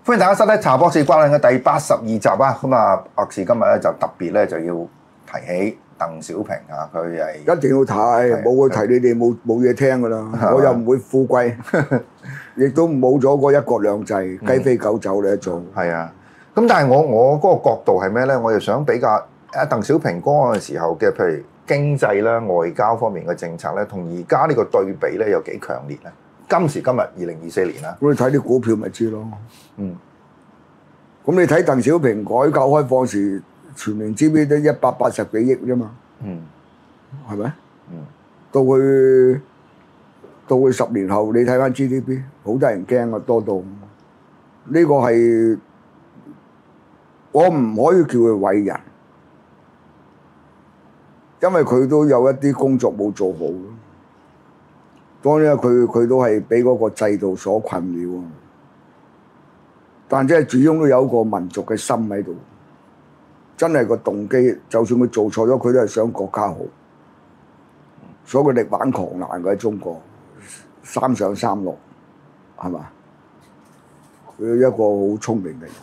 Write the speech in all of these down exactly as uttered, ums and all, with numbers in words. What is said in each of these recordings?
歡迎大家收睇查博士關論嘅第八十二集啊！咁啊，博士今日咧就特別咧就要提起鄧小平啊，佢係一定要睇，冇佢提你哋冇冇嘢聽噶啦。我又唔會富貴，亦都冇咗個一國兩制，雞飛狗走你一做。 係啊，咁但係我我嗰個角度係咩咧？我又想比較啊鄧小平嗰個時候嘅，譬如經濟啦、外交方面嘅政策咧，同而家呢個對比咧有幾強烈咧？今時今日二零二四年啦， 咁你睇啲股票咪知咯。 嗯， 咁你睇鄧小平改革開放時，全年 G D P 都一百八十幾億啫嘛。 嗯， 係咪？ 嗯， 到佢到佢十年後，你睇翻 G D P， 好多人驚啊，多到呢個係我唔可以叫佢偉人，因為佢都有一啲工作冇做好。當然佢佢都係俾嗰個制度所困擾，但即係始終都有一個民族嘅心喺度，真係個動機，就算佢做錯咗，佢都係想國家好，所以佢力挽狂瀾嘅喺中國，三上三落，係嘛？佢一個好聰明嘅人，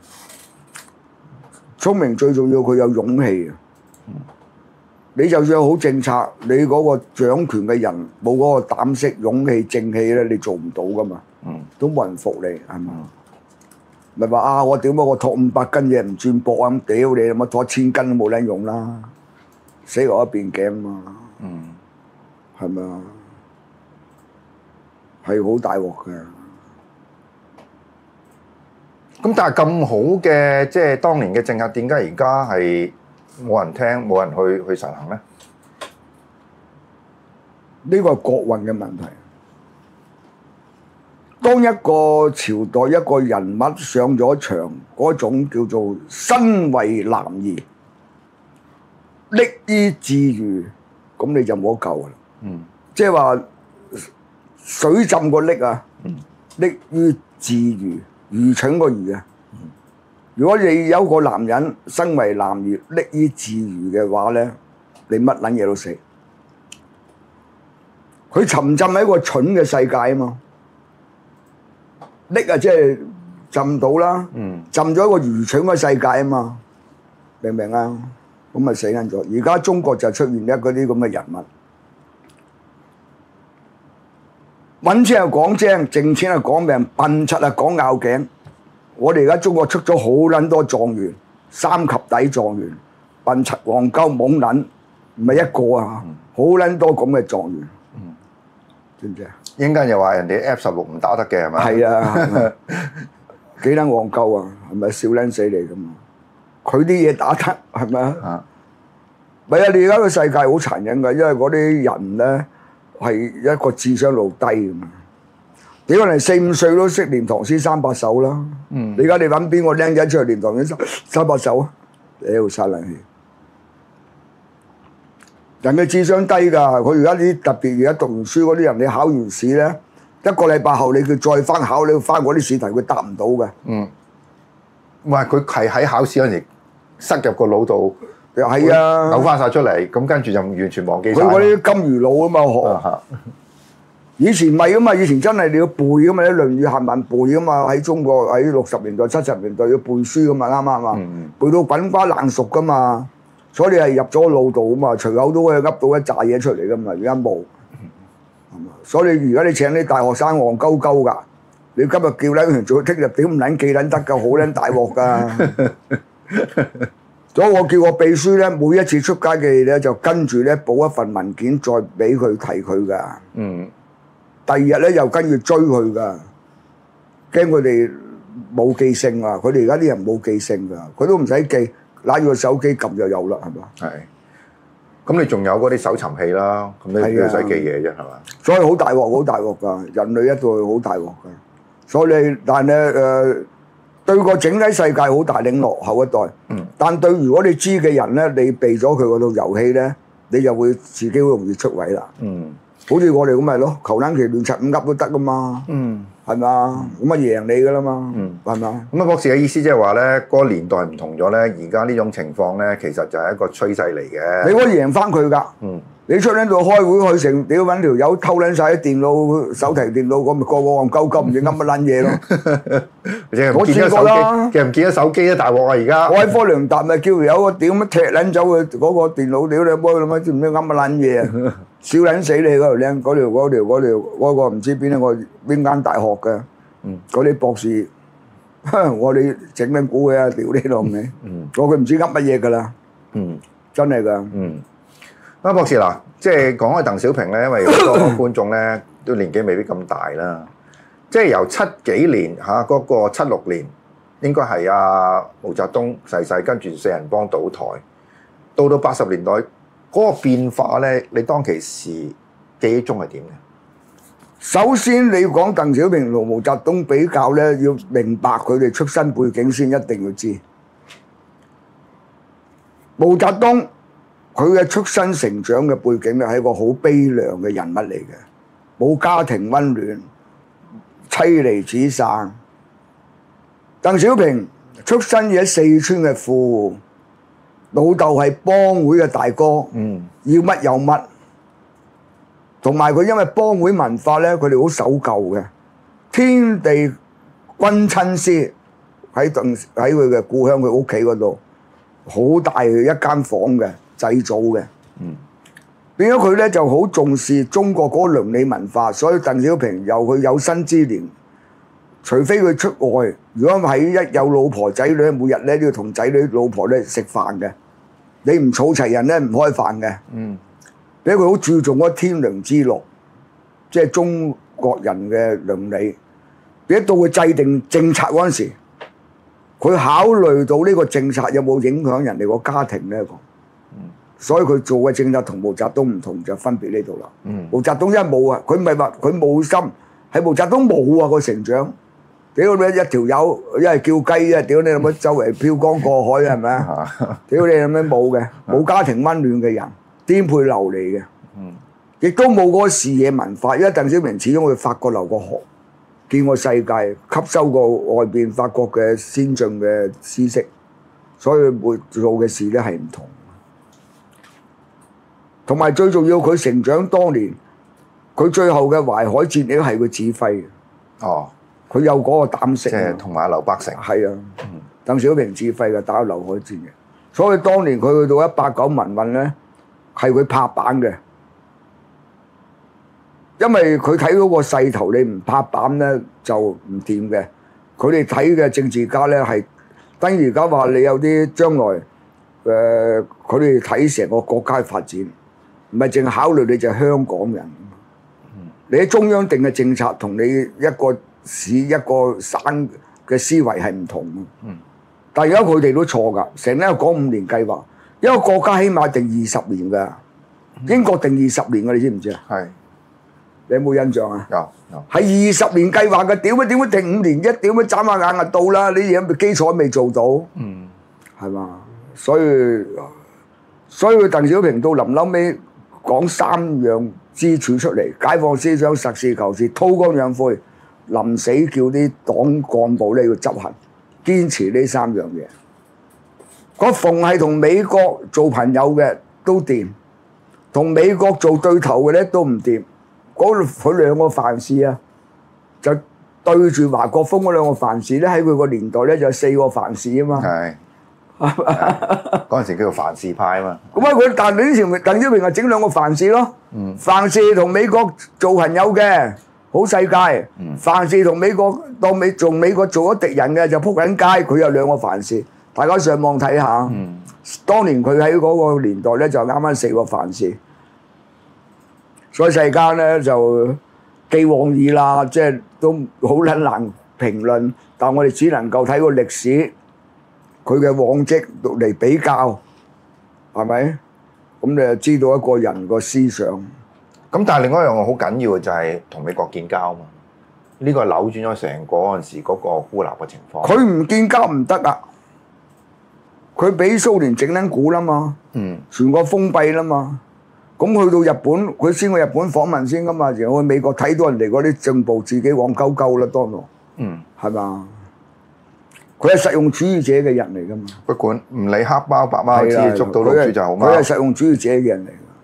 聰明最重要佢有勇氣啊！你就算有好政策，你嗰個掌權嘅人冇嗰個膽識、勇氣、正氣咧，你做唔到噶嘛？嗯，都冇人服你，係嘛？咪話、嗯、啊！我點解我托五百斤嘢唔轉膊啊？咁屌你，乜托千斤都冇撚用啦！死我一邊頸嘛！嗯，係咪啊？係好大鑊嘅。 咁但係咁好嘅，即係當年嘅政策，點解而家係冇人聽，冇人去去實行咧？ 呢個係國運嘅問題。當一個朝代一個人物上咗場，嗰種叫做身為男兒，溺於自娛，咁你就冇得救啦。嗯，即係話水浸個溺啊，溺於自娛，愚蠢個愚啊。如果你有個男人身為男兒溺於自娛嘅話咧，你乜撚嘢都死。佢沉浸喺一個蠢嘅世界啊嘛，溺啊即係浸到啦，嗯、浸咗一個愚蠢嘅世界啊嘛，明唔明啊？咁咪死緊咗。而家中國就出現一嗰啲咁嘅人物，揾錢又講精，掙錢又講命，笨柒啊講拗頸。我哋而家中國出咗好撚多狀元，三級底狀元，笨柒戇鳩懵撚，唔係一個啊，好撚多咁嘅狀元，嗯、知唔知啊？ 應該又話人哋 F 十六唔打得嘅係咪？ 係啊，幾撚戇鳩啊？係咪笑撚死你咁啊？佢啲嘢打得係咪啊？咪啊！你而家個世界好殘忍㗎，因為嗰啲人咧係一個智商路低㗎嘛。你可能四五歲都識念唐詩三百首啦。嗯，你而家你揾邊個僆仔出嚟念唐詩三三百首啊？屌殺冷氣！人嘅智商低㗎，佢而家啲特別而家讀完書嗰啲人，你考完試咧，一個禮拜後你佢再翻考，你翻嗰啲試題佢答唔到嘅。嗯， 唔係佢係喺考試嗰陣時塞入個腦度， 又係啊， 嘔翻晒出嚟，咁跟住就完全忘記晒。 佢嗰啲金魚腦啊嘛學。啊以前唔係噶嘛，以前真係你要背噶嘛，啲《論語》行文背噶嘛，喺中國喺六十年代、七十年代要背書噶嘛，啱唔啱啊？嗯、背到滾瓜爛熟噶嘛，所以你係入咗個腦度噶嘛，隨口都可以噏到一紮嘢出嚟噶嘛，而家冇，嗯、所以如果你請啲大學生戇鳩鳩噶，你今日叫撚佢做，聽日點唔撚記撚得㗎，好撚大鑊㗎。所以我叫個秘書咧，每一次出街嘅嘢咧，就跟住咧補一份文件，再俾佢提佢㗎。嗯。第二日咧又跟住追佢噶，驚佢哋冇記性啊！佢哋而家啲人冇記性噶，佢都唔使記，攞住個手機撳就有啦，係嘛？係。 咁你仲有嗰啲搜尋器啦，咁你邊度使記嘢啫，係嘛？ 所以好大鑊，好大鑊噶，人類一度好大鑊噶。所以你但係咧誒，對個整體世界好大領落後一代。嗯。但對如果你知嘅人咧，你避咗佢嗰套遊戲咧，你就會自己好容易出位啦。嗯。好似我哋咁咪咯，求撚其亂七五噏都得噶嘛，係咪啊？咁啊贏你噶啦嘛，係咪啊？ 咁啊博士嘅意思即係話咧，嗰個年代唔同咗咧，而家呢種情況咧，其實就係一個趨勢嚟嘅。 你可以贏翻佢㗎， 你出撚度開會去成屌揾條友偷撚晒啲電腦、手提電腦，咁咪個個戇鳩鳩唔知噏乜撚嘢咯。 我見咗手機，其實唔見咗手機啊！大鑊啊！而家我喺科良達咪叫條友個屌乜踢撚走佢嗰個電腦，屌你波咁樣，知唔知噏乜撚嘢啊？笑撚死你嗰條僆，嗰條嗰條嗰條嗰個唔知邊一個邊間大學嘅，嗰啲博士，我哋整緊估嘅，屌你老味，我佢唔知噏乜嘢㗎啦，真係㗎。 啊，博士嗱，即係講開鄧小平咧，因為好多觀眾咧都年紀未必咁大啦，即係由七幾年嚇嗰個七六年，應該係阿毛澤東逝世，跟住四人幫倒台，到到八十年代嗰個變化咧，你當其時記憶中係點嘅？ 首先你要講鄧小平同毛澤東比較咧，要明白佢哋出身背景先，一定要知。毛澤東佢嘅出身成長嘅背景咧，係一個好悲涼嘅人物嚟嘅，冇家庭溫暖，妻離子散。鄧小平出身喺四川嘅富戶，老豆係幫會嘅大哥，嗯、要乜有乜。同埋佢因為幫會文化咧，佢哋好守舊嘅，天地君親師喺鄧喺佢嘅故鄉佢屋企嗰度，好大一間房嘅。祭祖嘅，嗯、變咗佢咧就好重視中國嗰個倫理文化，所以鄧小平由佢有生之年，除非佢出外，如果喺一有老婆仔女，每日咧都要同仔女老婆咧食飯嘅，你唔儲齊人咧唔開飯嘅，嗯，俾佢好注重嗰天倫之樂，即係中國人嘅倫理。俾到佢制定政策嗰陣時，佢考慮到呢個政策有冇影響人哋個家庭咧？所以佢做嘅政策同毛澤東唔同，就分別呢度啦。嗯、毛澤東一冇啊，佢唔係話佢冇心，係毛澤東冇啊個成長。屌你一條友，一係叫雞啊！屌你諗乜周圍飄江過海係咪啊？屌你諗乜冇嘅，冇家庭溫暖嘅人，顛沛流離嘅，亦都冇嗰個視野文化。因為鄧小平始終去法國留過學，見過世界，吸收過外邊法國嘅先進嘅知識，所以會做嘅事咧係唔同。同埋最重要，佢成長當年，佢最後嘅淮海戰役係佢指揮嘅。哦，佢有嗰個膽識。即係同埋劉伯承。係啊，嗯、鄧小平指揮嘅打劉海戰役，所以當年佢去到一八九民運咧，係佢拍板嘅。因為佢睇到個勢頭，你唔拍板咧就唔掂嘅。佢哋睇嘅政治家咧係，等於而家話你有啲將來，誒佢哋睇成個國家發展。唔係淨係考慮你就係香港人，嗯、你喺中央定嘅政策同你一個市一個省嘅思維係唔同嘅。嗯、但係而家佢哋都錯㗎，成日講五年計劃，一個國家起碼定二十年㗎。嗯、英國定二十年㗎，你知唔知啊？係是，你有冇印象啊？有有。係二十年計劃嘅，屌乜點會定五年？一屌乜眨下眼就到啦！你嘢基礎未做到，嗯，係嘛？所以所以佢鄧小平到臨嬲尾。講三樣支柱出嚟，解放思想、實事求是、韜光養晦，臨死叫啲黨幹部咧要執行，堅持呢三樣嘢。嗰逢係同美國做朋友嘅都掂，同美國做對頭嘅咧都唔掂。嗰佢兩個凡事啊，就對住華國鋒嗰兩個凡事咧，喺佢個年代咧就有四個凡事啊嘛。係。嗰陣時叫做凡事派啊嘛，咁啊佢但係呢條鄧小平係整兩個凡事咯，嗯、凡事同美國做朋友嘅好世界，嗯、凡事同美國當美做美國做咗敵人嘅就撲緊街，佢有兩個凡事，大家上網睇下，嗯、當年佢喺嗰個年代咧就啱啱四個凡事，所以世間咧就既往矣啦，即係都好撚難評論，但我哋只能夠睇個歷史。佢嘅往績嚟比較，係咪？咁你就知道一個人個思想。咁但係另外一樣好緊要嘅就係同美國建交嘛。呢個扭轉咗成個嗰陣時嗰個孤立嘅情況。佢唔建交唔得啊！佢俾蘇聯整撚蠱啦嘛，嗯，全國封閉啦嘛。咁去到日本，佢先去日本訪問先噶嘛，然後去美國睇到人哋嗰啲進步，自己戇鳩鳩啦，當落，嗯，係嘛？佢係實用主義者嘅人嚟㗎嘛？不管唔理黑貓白貓，只要捉到老鼠就好貓。佢係實用主義者嘅人嚟㗎。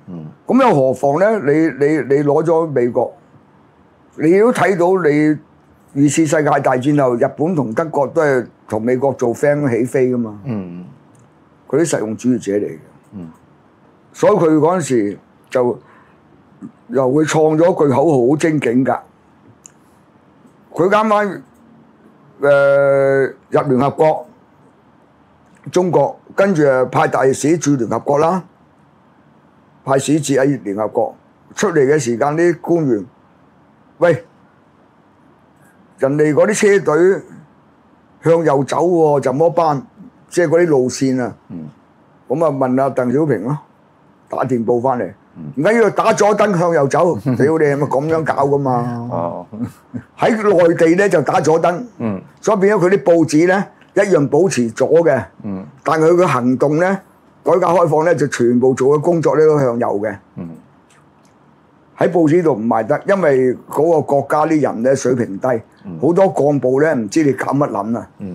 嗯。 咁又何況咧？你你你攞咗美國，你都睇到你二次世界大戰後，日本同德國都係同美國做 friend 起飛噶嘛。 嗯。 佢啲實用主義者嚟嘅。 嗯。所以佢嗰陣時就又會創咗句口號好精警㗎。佢啱啱誒入聯合國，中國跟住誒派大使駐聯合國啦，派使節喺聯合國出嚟嘅時間，啲官員喂，人哋嗰啲車隊向右走喎，怎麼辦？即係嗰啲路線啊。 嗯。 咁啊問阿鄧小平咯。打電報翻嚟，唔緊要，打左燈向右走，屌你係咪咁樣搞噶嘛？哦，喺內地咧就打左燈，嗯，所以變咗佢啲報紙咧一樣保持左嘅，嗯，但係佢嘅行動咧，改革開放咧就全部做嘅工作咧都向右嘅，嗯，喺報紙度唔賣得，因為嗰個國家啲人咧水平低，好多幹部咧唔知你搞乜撚啊，嗯，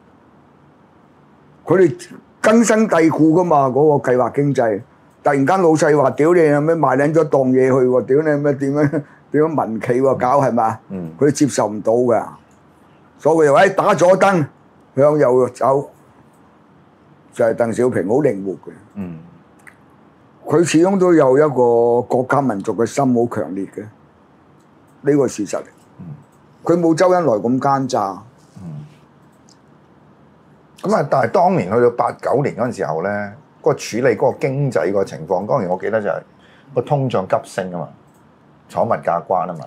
佢哋根深蒂固噶嘛，嗰個計劃經濟。突然間老細話：屌你有咩賣撚咗檔嘢去喎？屌你咩點樣點樣民企喎搞係嘛？佢哋接受唔到㗎，所以佢又話：打左燈向右走，就係鄧小平好靈活嘅。佢始終都有一個國家民族嘅心好強烈嘅，呢個事實。佢冇周恩來咁奸詐。 咁啊，但係當年去到八九年嗰陣時候咧。嗰個處理嗰個經濟個情況，當然我記得就係個通脹急升啊嘛，闖物價關啊嘛，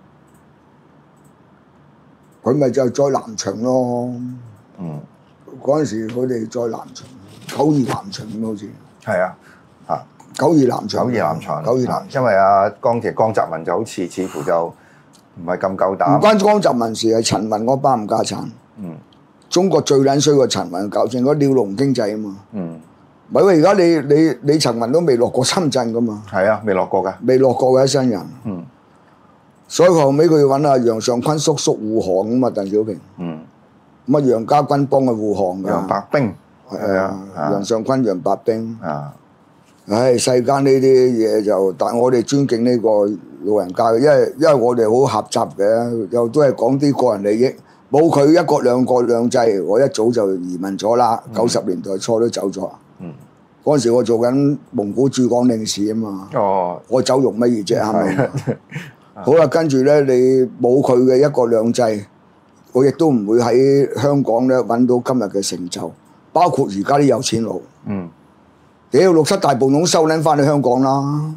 佢咪就係再南巡咯。嗯，嗰陣時佢哋再南巡，九二南巡咁好似。 係啊，嚇九二南巡， 九二南巡， 九二南， 因為阿江其實江澤民就好似似乎就唔係咁夠膽。 唔關江澤民事，係陳雲嗰班唔家產。嗯，中國最撚衰過陳雲搞成嗰鳥籠經濟啊嘛。嗯。唔係喎，而家你你你陳雲都未落過深圳噶嘛？ 係啊，未落過㗎。 未落過嘅一生人。嗯。所以後尾佢要揾阿楊尚昆叔叔護航啊嘛，鄧小平。嗯。咁啊，楊家軍幫佢護航㗎。 楊白冰。 係啊。楊尚昆、楊白冰。啊。唉，世間呢啲嘢就，但係我哋尊敬呢個老人家嘅，因為因為我哋好狹窄嘅，又都係講啲個人利益。冇佢一國兩國兩制，我一早就移民咗啦。九十年代初都走咗。嗯，嗰陣時我做緊蒙古駐港領事啊嘛，哦，我走容乜嘢啫，係咪？好啦，跟住咧，你冇佢嘅一國兩制，我亦都唔會喺香港咧揾到今日嘅成就，包括而家啲有錢佬。嗯，屌六七大暴動收撚翻去香港啦，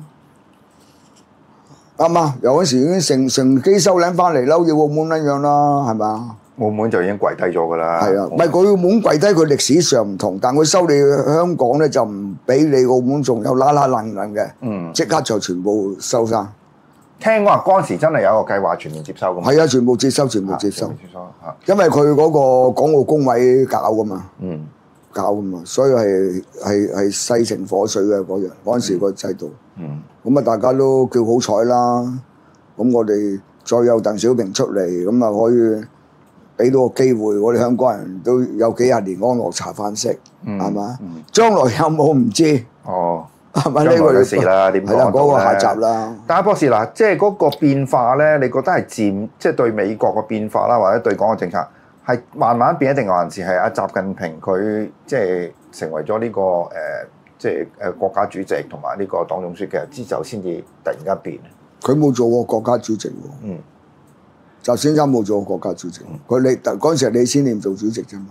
啱嘛？由嗰時已經乘乘機收撚翻嚟啦，好似澳門一樣啦，係咪啊？ 澳門就已經跪低咗㗎啦。 係啊，唔係佢澳門跪低，佢歷史上唔同，但佢收你香港咧就唔俾你澳門仲有啦啦楞楞嘅，嗯，即刻就全部收晒。 聽講話嗰陣時真係有個計劃全面接收㗎嘛。 係啊，全部接收，全部接收。接收嚇，因為佢嗰個港澳工委搞㗎嘛，嗯，搞㗎嘛，所以係係係勢成火水嘅嗰樣嗰陣時個制度。嗯，咁啊大家都叫好彩啦。咁我哋再有鄧小平出嚟，咁啊可以。俾到個機會，我哋香港人都有幾廿年安樂茶飯食，係嘛？將來有冇唔知？哦，係咪呢個事啦？點講？係啦， 嗰個下集啦。 但係博士嗱，即係嗰個變化咧，你覺得係漸即係對美國嘅變化啦，或者對港嘅政策係慢慢變，一定還是係阿習近平佢即係成為咗呢個誒即係誒國家主席同埋呢個黨總書記之後，先至突然間變？ 佢冇做過國家主席喎。嗯。習先生冇做過國家主席，佢李嗰陣時係李先念做主席啫嘛。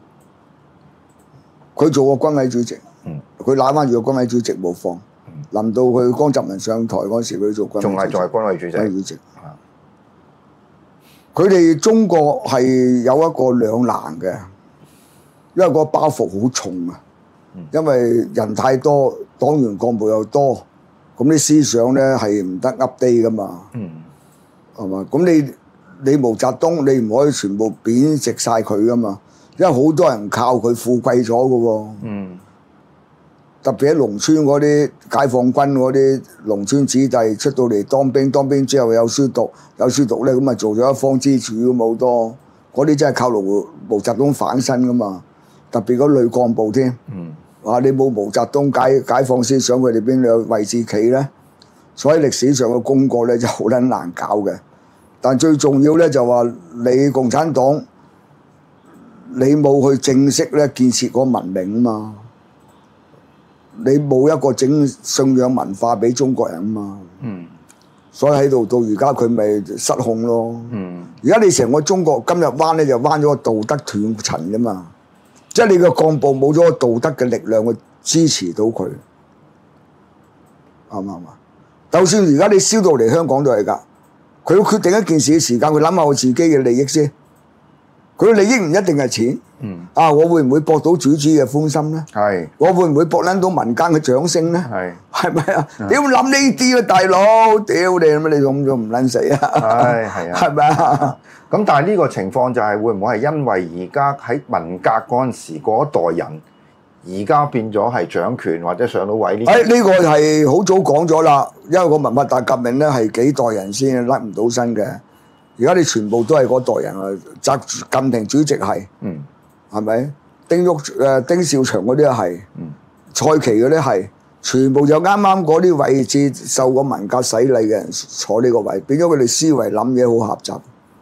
佢、嗯、做過軍委主席，佢攬翻住個軍委主席冇放。臨、嗯、到佢江澤民上台嗰時，佢做軍委主席。仲係仲係軍委主席。主席。佢哋、嗯、中國係有一個兩難嘅，因為個包袱好重啊。嗯、因為人太多，黨員幹部又多，咁啲思想咧係唔得 update 噶嘛。係嘛、嗯？咁你？你毛澤東你唔可以全部貶值晒佢噶嘛，因為好多人靠佢富貴咗嘅喎。嗯。特別喺農村嗰啲解放軍嗰啲農村子弟出到嚟當兵，當兵之後有書讀，有書讀咧咁咪做咗一方之主咁好多。嗰啲真係靠毛毛澤東反身噶嘛，特別嗰女幹部添。嗯。 話你冇毛澤東解解放思想，佢哋邊度有位置企咧？所以歷史上嘅功過咧就好撚難搞嘅。但最重要咧就話你共產黨，你冇去正式咧建設個文明啊嘛，你冇一個整信仰文化俾中國人啊嘛。嗯。所以喺度到而家佢咪失控咯。嗯。而家你成個中國今日彎咧就彎咗個道德斷層啫嘛，即係你個幹部冇咗個道德嘅力量去支持到佢，啱唔啱啊？就算而家你燒到嚟香港都係㗎，佢要決定一件事嘅時間，佢諗下佢自己嘅利益先。佢嘅利益唔一定係錢。嗯。啊，我會唔會博到主子嘅歡心咧？係是。我會唔會博撚到民間嘅掌聲咧？係是。係咪啊？屌諗呢啲啊，大佬！屌你咁你咁仲唔撚死啊？係係啊。係咪啊？ 咁但係呢個情況就係會唔會係因為而家喺文革嗰陣時嗰一代人，而家變咗係掌權或者上到位呢？誒呢個係好早講咗啦，因為個文化大革命咧係幾代人先甩唔到身嘅。而家你全部都係嗰代人啊，習近平主席係，嗯，係咪？丁玉誒丁兆祥嗰啲係，嗯，蔡奇嗰啲係，全部就啱啱嗰啲位置受過文革洗禮嘅人坐呢個位，變咗佢哋思維諗嘢好狹窄，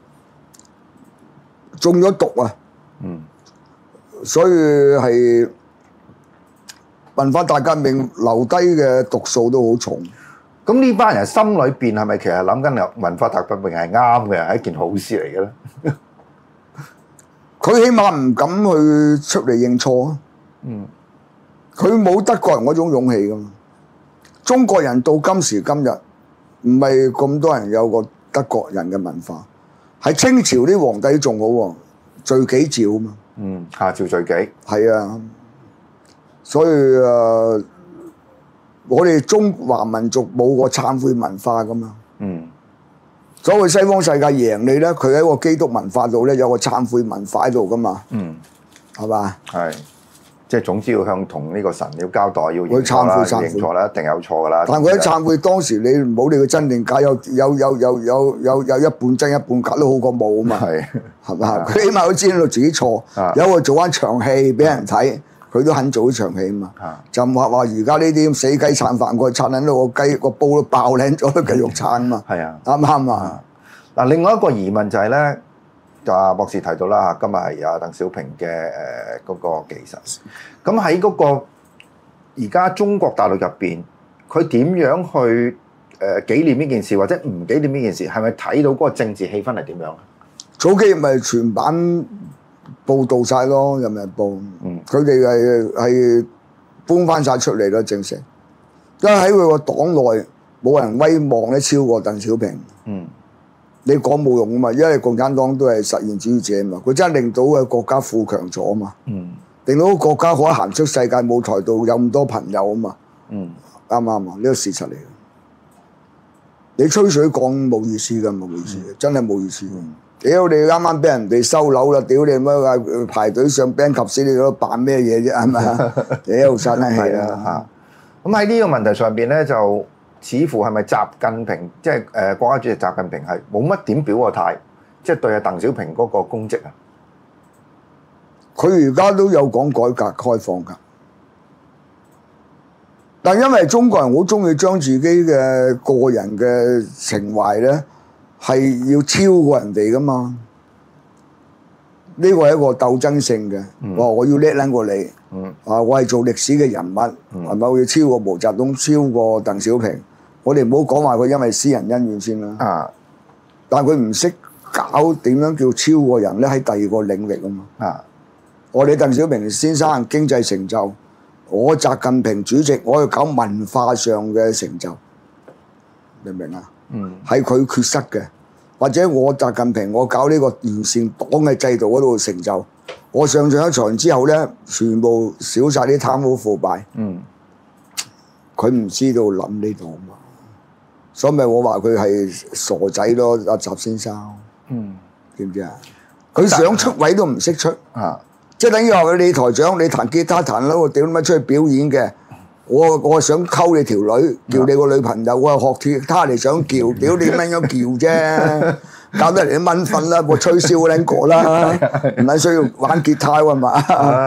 中咗毒啊，嗯，所以係文化大革命留低嘅毒素都好重。 咁呢班人心裏邊係咪其實諗緊文化大革命係啱嘅，係一件好事嚟嘅咧？ 佢起碼唔敢去出嚟認錯啊！嗯，佢冇德國人嗰種勇氣噶嘛。中國人到今時今日唔係咁多人有個德國人嘅文化，係清朝啲皇帝仲好喎，罪己詔啊嘛。 嗯，下詔罪己。係啊，所以誒。呃我哋中華民族冇個懺悔文化噶嘛，嗯，所謂西方世界贏你咧，佢喺個基督文化度咧有個懺悔文化喺度噶嘛，嗯，係嘛？ 係，即係總之要向同呢個神要交代，要認錯啦，認錯啦，一定有錯噶啦。 但係佢喺懺悔當時，你唔好理佢真定假，有有有有有有有一半真一半假都好過冇啊嘛，係，係嘛？佢起碼都知道自己錯，有個做翻場戲俾人睇。佢都肯做呢場戲啊嘛，啊就唔話話而家呢啲咁死雞撐飯，過去撐緊到個雞個煲都爆靚咗，都繼續撐啊嘛。係啊，啱唔啱啊？ 嗱，另外一個疑問就係、是、咧，就阿博士提到啦嚇，今日係阿鄧小平嘅誒嗰個忌辰。咁喺嗰個而家中國大陸入邊，佢點樣去誒、呃、紀念呢件事，或者唔紀念呢件事，係咪睇到嗰個政治氣氛係點樣？ 早幾日咪全版報導晒咯，《人民日報》，佢哋係係搬翻晒出嚟咯，正式。因為喺佢個黨內冇人威望咧超過鄧小平。嗯，你講冇用啊嘛，因為共產黨都係實現主義者啊嘛，佢真係令到個國家富強咗啊嘛。嗯，令到個國家可以行出世界舞台度有咁多朋友啊嘛。嗯，啱唔啱啊？呢個事實嚟嘅。你吹水講冇意思㗎，冇意思，嗯、真係冇意思。屌你啱啱俾人哋收樓啦！屌你乜啊排隊上 band 及死你嗰度扮咩嘢啫？係咪啊？屌真係係啊嚇！咁喺呢個問題上邊咧，就似乎係咪習近平即係誒國家主席習近平係冇乜點表個態，即係對阿鄧小平嗰個功績啊？ 佢而家都有講改革開放㗎，但因為中國人好中意將自己嘅個人嘅情懷咧。係要超過人哋噶嘛？呢個係一個鬥爭性嘅。嗯、我我要叻撚過你。嗯、啊，我係做歷史嘅人物，係咪、嗯？我要超過毛澤東，超過鄧小平。我哋唔好講話佢因為私人恩怨先啦。啊！但係佢唔識搞點樣叫超過人咧？喺第二個領域啊嘛。啊！我哋鄧小平先生經濟成就，我習近平主席我要搞文化上嘅成就，明唔明啊？嗯，係佢缺失嘅，或者我習近平我搞呢個完善黨嘅制度嗰度成就，我上上一場之後咧，全部少晒啲貪污腐敗。嗯，佢唔知道諗呢度嘛，所以咪我話佢係傻仔咯，阿習先生。嗯，知唔知啊？佢想出位都唔識出啊，即係等於話你台長，你彈吉他彈咯，屌你乜出去表演嘅。我我想溝你條女，叫你個女朋友，我學吉他嚟想叫，屌你乜樣叫啫？搞得嚟啲蚊瞓啦，我吹簫撚過啦，唔係需要玩吉他喎嘛？係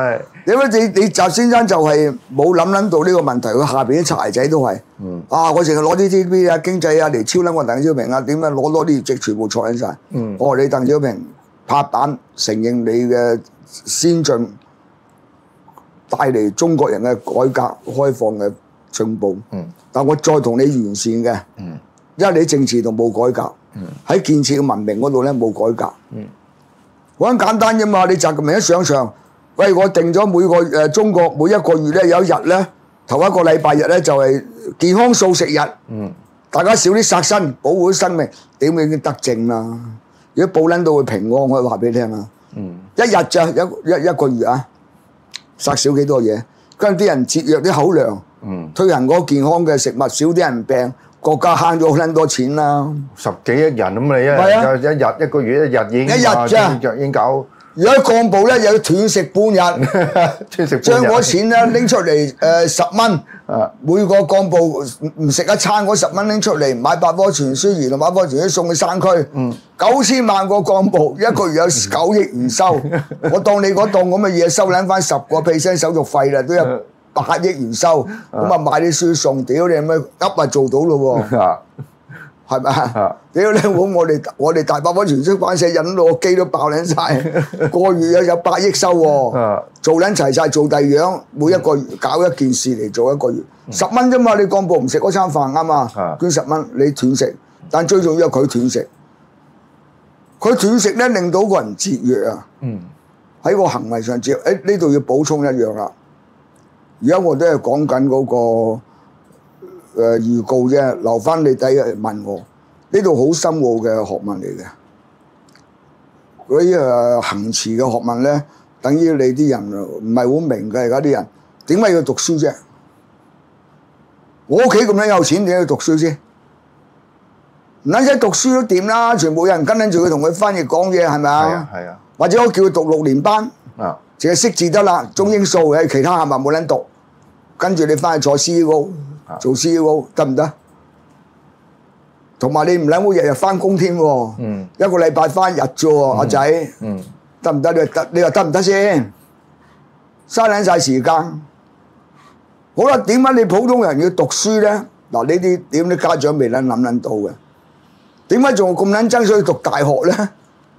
點解你你習先生就係冇諗諗到呢個問題？佢下邊啲柴仔都係， 嗯、 啊！我成日攞啲 T V B 啊、經濟啊嚟超撚我鄧小平啊，點樣攞攞啲業績全部錯緊晒。 嗯、 我話你鄧小平拍板承認你嘅先進，帶嚟中國人嘅改革開放嘅進步。嗯、但我再同你完善嘅，嗯、因為你政治度冇改革，喺、嗯、建設嘅文明嗰度咧冇改革。好、嗯、簡單啫嘛！你習近平一上場。喂，我定咗每個誒、呃、中國每一個月咧有一日咧，頭一個禮拜日咧就係、是、健康素食日。嗯，大家少啲殺生，保護生命，點已經得正啦？如果保撚到佢平安，我話俾你聽啊。嗯，一日咋一一一個月啊，殺少幾多嘢？跟住啲人節約啲口糧，嗯，推行嗰個健康嘅食物，少啲人病，國家慳咗好撚多錢啦。十幾億人咁你一日一日一個月一日已經一日咋已經搞。如果幹部咧又要斷食半日，斷食將嗰錢咧拎出嚟誒十蚊，每個幹部唔食一餐嗰十蚊拎出嚟買百科全書，然後百科全書送去山區，九千萬個幹部一個月有九億元收，我當你嗰檔咁嘅嘢收撚翻十個 percent 手續費啦，都有八億元收，咁啊買啲書送，屌你咁樣噏啊做到咯喎！係咪啊？屌你！我我哋我哋大百科全書版社引到個機都爆撚晒，個月有有八億收喎，做撚齊晒做第二樣，每一個月搞一件事嚟做一個月，十蚊啫嘛！你幹部唔食嗰餐飯啱嘛？捐十蚊你斷食，但最重要係佢斷食，佢斷食咧令到個人節約啊！喺個行為上節，誒呢度要補充一樣啦。而家我都係講緊嗰個。誒、呃、預告啫，留翻你第日問我，呢度好深奧嘅學問嚟嘅。嗰啲誒行持嘅學問咧，等於你啲人唔係好明嘅而家啲人，點解要讀書啫？我屋企咁樣有錢，點解要讀書先？唔撚使讀書都掂啦，全部有人跟緊住佢同佢翻譯講嘢，係咪啊？係啊，係啊。或者我叫佢讀六年班，啊，淨係識字得啦，中英數嘅，其他係咪冇撚讀？跟住你翻去坐 C E O。做 C E O 得唔得？同埋你唔撚會日日翻工添喎，嗯、一個禮拜翻日啫喎，阿仔，得唔得？你話得，你話得唔得先？嘥撚晒時間。好啦，點解你普通人要讀書咧？嗱，呢啲點啲家長未撚諗撚到嘅？點解仲咁撚爭取讀大學咧？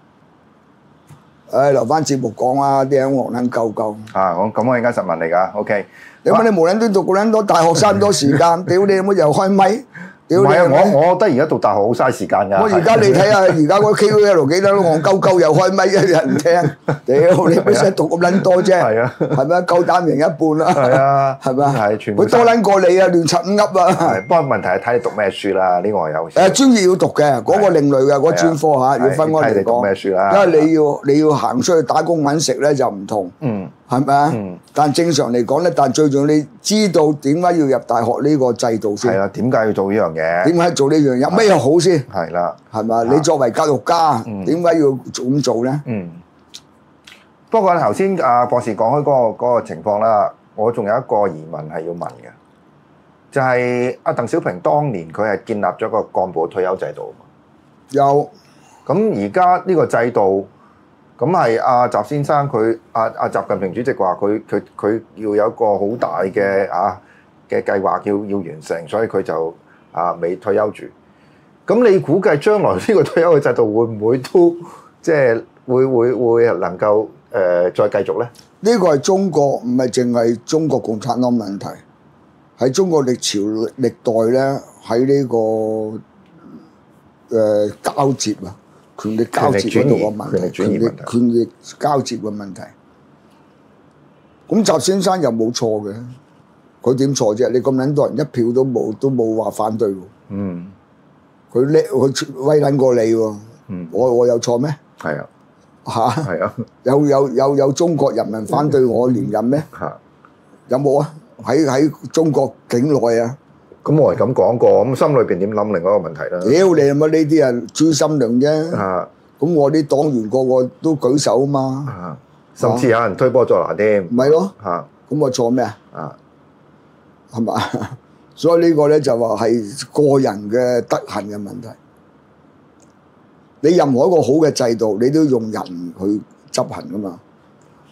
誒，留翻節目講啊！啲人戇撚鳩鳩。啊，我咁我而家實問嚟㗎 ，OK。點解你無撚端讀咁撚多大學嘥咁多時間？屌你有冇又開咪？屌你！唔係啊，我我覺得而家讀大學好嘥時間㗎。我而家你睇下，而家嗰 K O L 幾多戇鳩鳩又開咪，有人唔聽。屌你乜使讀咁撚多啫？係啊，係咪夠膽贏一半啦？係啊，係咪啊？係全部。佢多撚過你啊，亂柒噏啊！係，不過問題係睇你讀咩書啦。呢個我有。誒，專業要讀嘅，嗰個另類嘅嗰專科嚇，要分開嚟講。睇你讀咩書啦？因為你要你要行出去打工揾食咧，就唔同。嗯。係咪啊？嗯、但正常嚟講咧，但最重要你知道點解要入大學呢個制度先。係啦，點解要做呢樣嘢？點解做呢樣嘢？有咩好先？係啦，係咪？你作為教育家，點解、嗯、要咁做咧？嗯。不過頭先阿博士講開嗰個嗰個情況啦，我仲有一個疑問係要問嘅，就係、是、阿鄧小平當年佢係建立咗個幹部退休制度嘛？有。咁而家呢個制度？咁係阿習先生佢阿阿習近平主席話佢佢佢要有一個好大嘅啊嘅計劃要要完成，所以佢就啊未退休住。咁你估計將來呢個退休嘅制度會唔會都即係會會會能夠誒、呃、再繼續咧？呢個係中國唔係淨係中國共產黨問題，喺中國歷朝歷代咧喺呢、這個誒、呃、交接啊。權力交接嗰度嘅問題，權力權力交接嘅問題。咁習先生又冇錯嘅，佢點錯啫？你咁撚多人一票都冇，都冇話反對喎。嗯。佢叻，佢威撚過你喎。嗯。我我有錯咩？係啊。嚇。係啊。有有有有中國人民反對我連任咩？嚇。有冇啊？喺喺中國境內啊？咁我係咁講過，咁心裏邊點諗另外一個問題啦？屌你乜呢啲人誅心量啫！啊，咁我啲黨員個個都舉手啊嘛！啊，甚至有人推波助瀾添。唔係咯？嚇，咁我錯咩啊？啊，係嘛？所以呢個咧就話係個人嘅德行嘅問題。你任何一個好嘅制度，你都要用人去執行噶嘛。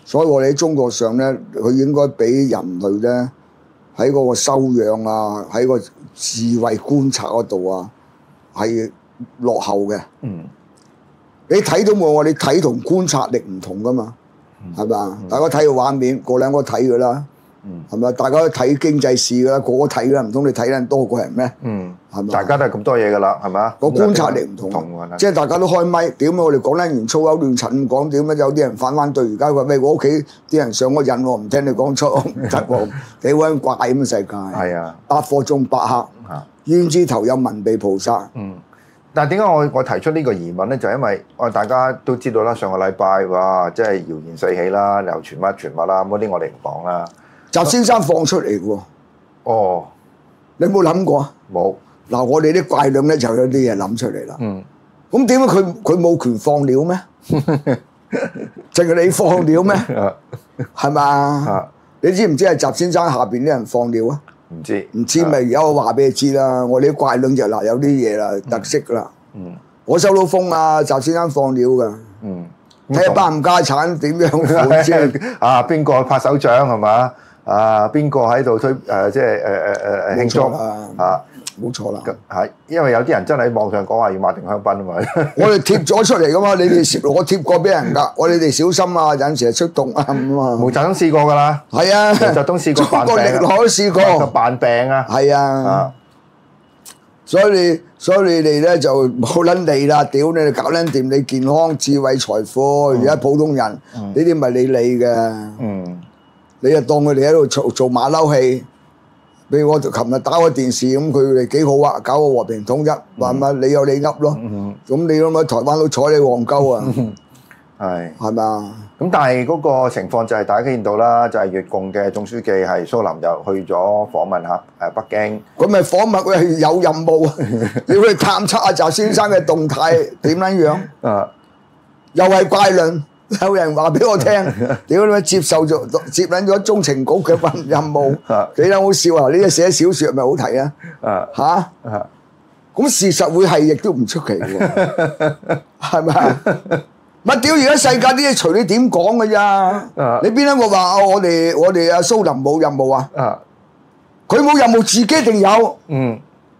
所以我哋喺中國上咧，佢應該俾人類咧喺嗰個修養啊，喺個智慧觀察嗰度啊，係落後嘅。嗯，你睇到冇？你睇同觀察力唔同噶嘛，係嘛？嗯、大家睇個畫面，個兩個睇噶啦。係咪？大家都睇經濟事㗎啦，個個睇㗎啦，唔通你睇得多過人咩？嗯，係咪？大家都係咁多嘢㗎啦，係嘛？個觀察力唔同，即係大家都開咪，點解我哋講得完粗口亂陳講？點解有啲人反翻對？而家話咩？我屋企啲人上咗癮喎，唔聽你講粗口唔得喎，幾鬼怪咁嘅世界。係啊，百貨中百客，胭脂頭有文秘菩薩。嗯，但係點解我我提出呢個疑問咧？就係因為我大家都知道啦，上個禮拜哇，即係謠言四起啦，又傳乜傳乜啦，嗰啲我哋唔講啦。習先生放出嚟嘅喎，哦，你有冇諗過啊？冇。嗱，我哋啲怪量咧就有啲嘢諗出嚟啦。嗯。咁點解佢佢冇權放料咩？淨係你放料咩？係嘛？啊！你知唔知係習先生下邊啲人放料啊？唔知。唔知咪而家我話俾你知啦。我哋啲怪量就嗱有啲嘢啦，特色啦。嗯。我收到風啊，習先生放料㗎。嗯。睇下班冚家產點樣先啊？邊個拍手掌係嘛？啊！邊個喺度推誒、呃？即係誒誒誒誒慶祝啊！冇錯啦，係因為有啲人真係喺網上講話要買定香檳啊嘛！我哋貼咗出嚟噶嘛，你哋我貼過俾人㗎，我哋哋小心啊！有陣時係出動啊咁啊！毛澤東試過㗎啦，係啊！毛澤東試過扮病，中國歷來都試過扮病啊！係啊！啊所以你所以你哋咧就冇撚理啦！屌你哋搞撚掂你健康、智慧、財富，而家、嗯、普通人呢啲咪你理嘅。嗯。你就當佢哋喺度做做馬騮戲，譬如我琴日打開電視咁，佢哋幾好啊，搞個和平統一，話乜、嗯、你有你噏咯，咁、嗯、你諗下台灣都睬你戇鳩啊，係係咪啊？咁但係嗰個情況就係大家見到啦，就係、是、越共嘅總書記係蘇林又去咗訪問下誒北京，佢咪訪問佢係有任務，要去探測阿習先生嘅動態點樣樣，啊，又係怪論。有人話俾我聽，屌你接受咗接領咗中情局嘅份任務，幾撚好笑啊！呢啲寫小説咪好睇啊？嚇！咁事實會係亦都唔出奇喎，係咪？乜屌而家世界啲嘢隨你點講嘅咋？你邊一個話我哋我哋阿蘇林冇任務啊？佢冇任務自己一定有，嗯，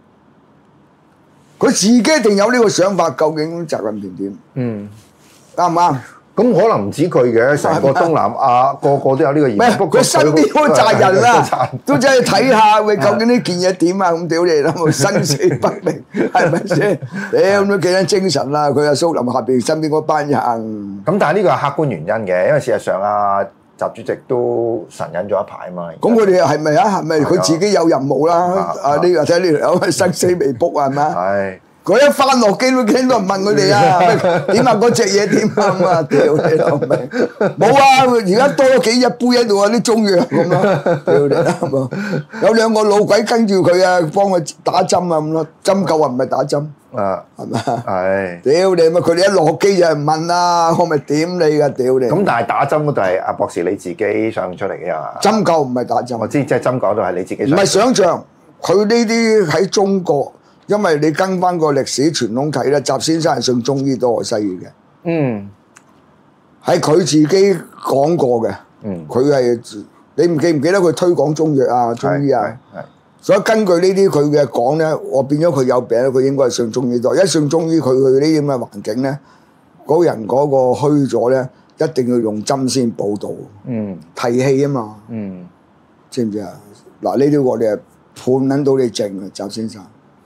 佢自己一定有呢個想法。究竟習近平點？嗯，啱唔啱？咁可能唔止佢嘅，成個東南亞個個都有呢個疑問。佢身邊嗰扎人啦，都真係睇下喂，究竟呢件嘢點啊？咁屌你啦，冇生死不明，係咪先？屌咁都幾多精神啦！佢阿蘇林下邊身邊嗰班人。咁但係呢個係客觀原因嘅，因為事實上啊，習主席都神隱咗一排啊嘛。咁佢哋係咪啊？係咪佢自己有任務啦？啊呢個睇呢條友生死未卜啊？係咪啊？係。佢一翻落機都幾多人問佢哋啊？點啊？嗰隻嘢點啊？屌你老味！冇啊！而家多咗幾隻杯喺度啊！啲中藥咁咯，屌你啦！有兩個老鬼跟住佢啊，幫佢打針啊咁咯。針灸啊，唔係打針啊，係咪啊？係。屌你咪佢哋一落機就係問啦，我咪點你噶？屌你！咁但係打針嗰度係阿博士你自己想出嚟嘅嘛？針灸唔係打針。我知，即係針灸都係你自己。唔係想像，佢呢啲喺中國。因為你跟翻個歷史傳統睇咧，習先生係信中醫多過西醫嘅。嗯，係佢自己講過嘅。嗯，佢係你唔記唔記得佢推廣中藥啊、中醫啊？係。所以根據呢啲佢嘅講咧，我變咗佢有病咧，佢應該係信中醫多。一信中醫，佢去呢啲咁嘅環境咧，嗰人嗰個虛咗咧，一定要用針先補到。嗯，提氣啊嘛。嗯，知唔知啊？嗱，呢啲我哋係判撚到你正嘅，習先生。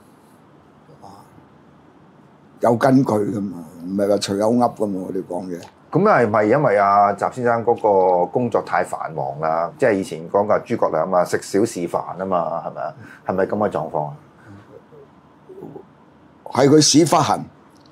有根據噶嘛，唔係話隨口噏噶嘛，我哋講嘢。咁係咪因為阿習先生嗰個工作太繁忙啦？即係以前講嘅諸葛亮啊，食少事煩啊嘛，係咪啊？係咪咁嘅狀況啊？係佢屎忽痕。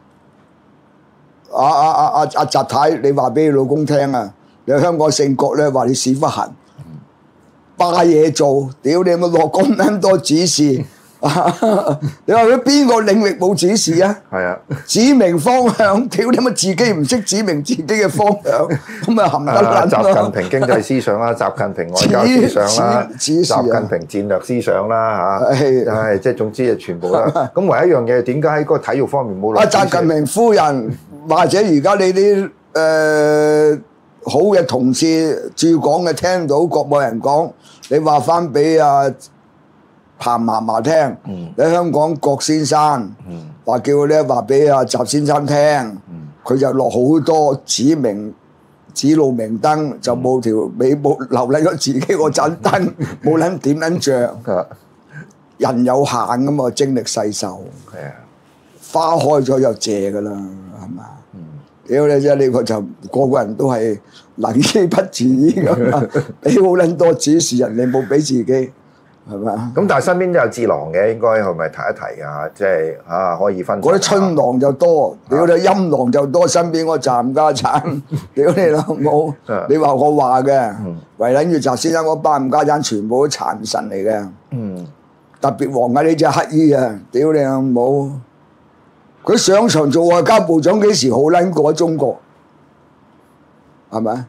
阿阿阿阿阿習太，你話俾你老公聽啊！你喺香港姓郭咧，話你屎忽痕，霸嘢做，屌你有冇落咁撚多指示？你話佢邊個領域冇指示啊？係啊，指明方向，屌你乜自己唔識指明自己嘅方向，咁啊含得撚咯。習近平經濟思想啦，習近平外交思想啦，習近平戰略思想啦嚇，係即係總之係全部啦。咁唯一一樣嘢，點解喺嗰個體育方面冇落？啊，習近平夫人或者而家你啲誒好嘅同事駐港嘅聽到國外人講，你話翻俾阿彭嫲嫲聽， 嗯、 你香港郭先生話、嗯、叫佢咧話俾阿習先生聽，佢、嗯、就落好多指明指路明燈，就冇條尾冇留撚咗自己個盞燈，冇撚點撚着。人有限㗎嘛，精力細受，花開咗就謝㗎啦，係嘛？屌你啫！呢個就個個人都係能者不自醫咁啊，俾好撚多指示人哋冇俾自己，係咪啊？ 咁但係身邊都有智囊嘅，應該係咪提一提啊？即係啊，可以分。 嗰啲春囊就多，屌你陰囊就多，身邊嗰站家產，屌你老母！你話我話嘅，為撚住習先生嗰班冚家產全部都殘神嚟嘅。嗯。特別黃嘅呢隻乞衣啊！屌你老母！佢上場做外交部長幾時好撚過中國？係咪？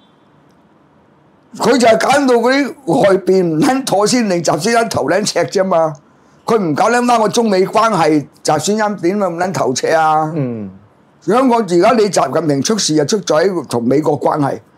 佢就係揀到嗰啲外邊唔撚妥先令習先生頭撚赤啫嘛！佢唔搞撚翻個中美關係，習先生點會唔撚頭赤啊？嗯。香港而家你習近平出事就出咗喺同美國關係、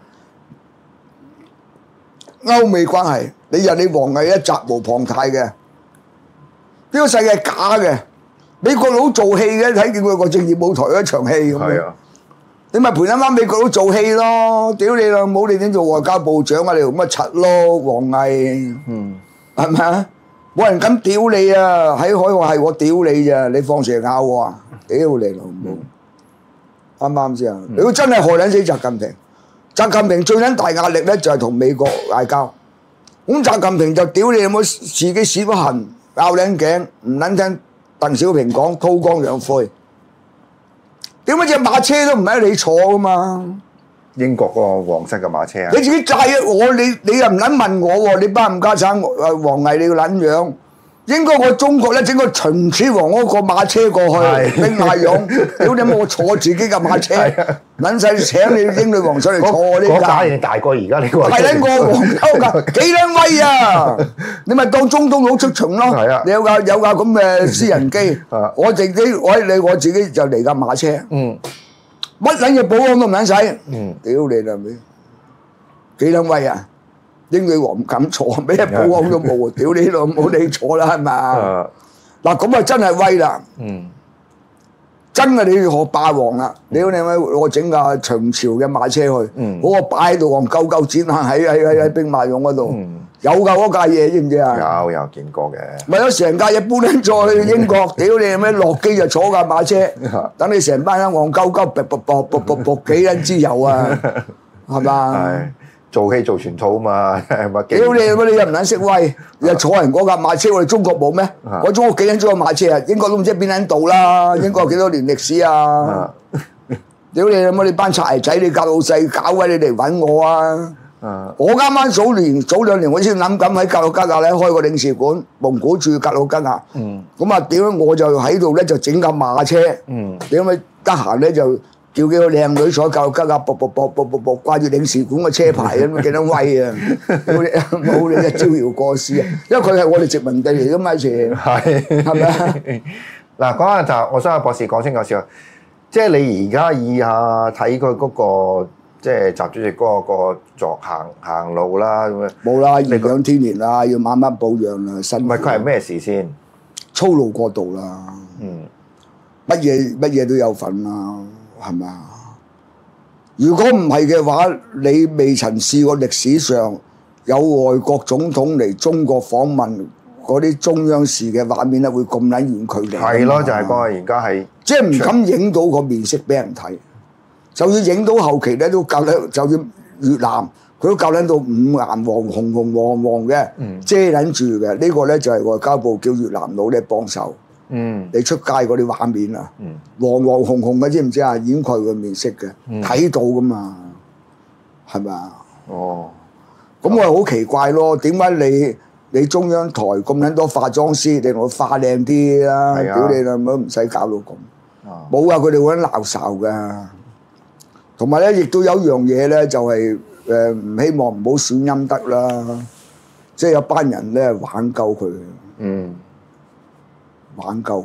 歐美關係，你日你王毅一責無旁貸嘅，呢個世界假嘅。美國佬做戲嘅，睇見佢個政治舞台一場戲咁樣，你咪陪翻美國佬做戲咯！屌你老母，你點做外交部長啊？你咁乜柒咯，王毅，嗯，係咪啊？冇人敢屌你啊！喺海外係我屌你咋？你放蛇咬我啊！屌你老母，啱唔啱先啊？如果真係害撚死習近平，習近平最撚大壓力咧就係同美國嗌交，咁習近平就屌你有冇自己屎忽痕，拗撚頸，唔撚聽。鄧小平講韜光養晦，點解隻馬車都唔係你坐噶嘛？ 英國嗰個皇室嘅馬車啊！ 你自己債啊我，你你又唔撚問我喎？你班冚家產誒王毅你個撚樣？應該我中國咧整個秦始皇嗰個馬車過去，兵馬俑，屌你冇我坐自己嘅馬車，撚使請你英女王上嚟坐呢架？ 嗰架嘢大過而家呢個。 係撚過皇家㗎，幾撚威啊！你咪當中東佬出巡咯。你有架有架咁嘅私人機，我自己我喺你我自己就嚟架馬車。嗯。乜撚嘢保安都唔撚使。嗯。屌你啦咪，幾撚威啊！英女王唔敢坐，咩保安都冇，屌你老母你坐啦係嘛？嗱咁啊真係威啦！嗯，真係你要學霸王啦！屌你咪我整架長朝嘅馬車去，嗰個擺喺度戇鳩鳩展下喺喺喺喺兵馬俑嗰度，有㗎嗰架嘢知唔知啊？ 有有見過嘅。 咪有成架嘢搬緊再去英國，屌你咩落機就坐架馬車，等你成班人戇鳩鳩卜卜卜卜卜卜幾撚之油啊？係嘛？ 做戲做全套啊嘛，係咪？ 屌你乜你又唔撚識威？又坐人嗰架馬車，我哋中國冇咩？我中國幾撚租個馬車啊？英國都唔知邊撚度啦，英國幾多年歷史啊？屌你乜你班柴仔，你教老細搞鬼你嚟揾我啊！我啱啱早年早兩年我先諗緊喺格魯吉亞咧開個領事館，蒙古駐格魯吉亞。咁啊屌我就喺度咧就整架馬車。屌咪得閒咧就〜叫幾個靚女坐教吉啊，卜卜卜卜卜卜掛住領事館個車牌咁，幾得威啊！冇你嘅招搖過市啊！因為佢係我哋殖民地嚟噶嘛，以前係係咪啊？ 嗱，講下就我想阿博士講清楚少，即係你而家以下睇佢嗰個即係習主席嗰個個作行行路啦咁樣。冇啦，頤養天年啦，要慢慢保養啦，身。唔係佢係咩事先？ 操勞過度啦，嗯，乜嘢乜嘢都有份啦。係嘛？如果唔係嘅話，你未曾試過歷史上有外國總統嚟中國訪問嗰啲中央事嘅畫面咧，會咁撚遠距離。係咯，就係講而家係即係唔敢影到個面色俾人睇，就要影到後期咧都夠咧，就要越南佢都夠撚到五顏黃紅紅黃黃嘅，遮撚住嘅。呢個咧就係外交部叫越南佬咧幫手。嗯，你出街嗰啲畫面啊，嗯、黃黃紅紅嘅知唔知啊？掩蓋個面色嘅，睇、嗯、到噶嘛，係咪啊？哦，咁我係好奇怪咯，點解你你中央台咁撚多化妝師，你同佢化靚啲啦？屌你啦，唔使搞到咁。冇啊，佢哋會鬧哨噶。同埋咧，亦都有一樣嘢咧，就係誒唔希望唔好損陰德啦，即係有班人咧玩鳩佢。嗯。玩鳩佢，